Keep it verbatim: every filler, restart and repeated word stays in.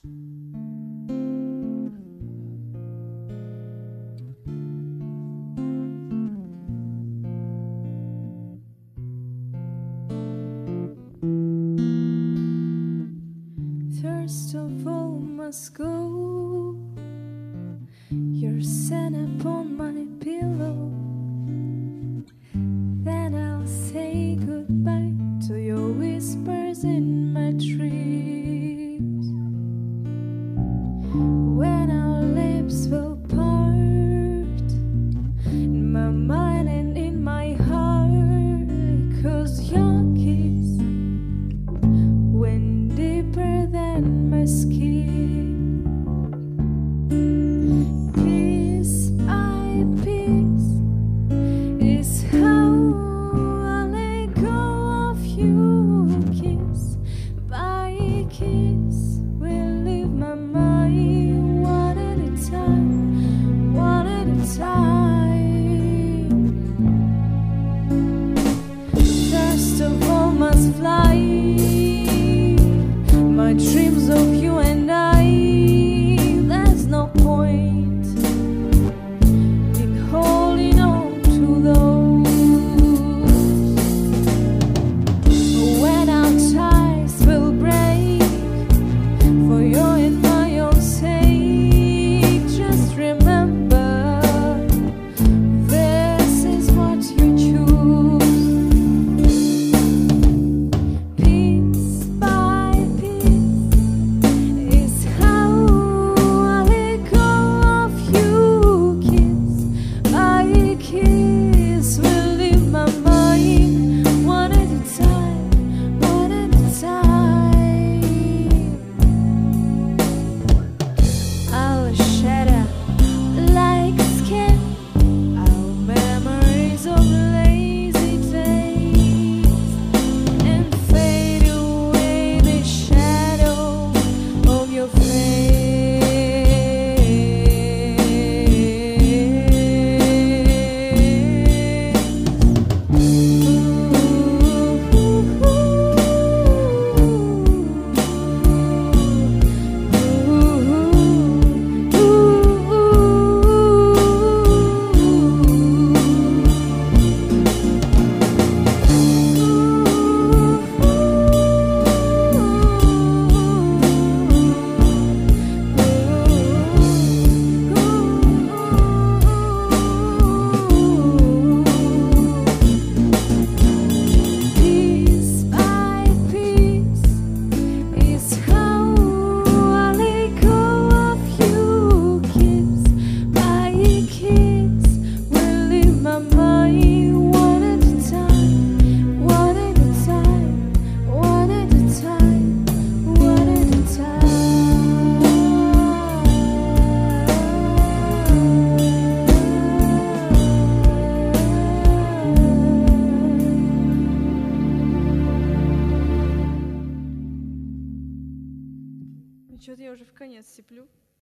First of all must go your scent upon my pillow. Then I'll say goodbye to your whispers in my dreams. When our lips will part in my mind and in my heart, 'cause your kiss went deeper than my skin. Piece by piece is how I let go of you. Kiss by kiss will leave my mind one at a time, one at a time. First of all must fly my dreams of you and I. There's no point in holding on to those. When our ties will break, for your and my own sake, just remember this is what you choose. Piece by piece is how I let go of you. Kiss by kiss will leave my mind one at a time, one at a time. Our shadow like skin, our memories of lazy days, and fade away the shadow of your face. Piece by piece is how I let go of you. Kiss by kiss will leave my mind one at a time, one at a time, one at a time, one at a time. Что-то я уже в конец сиплю.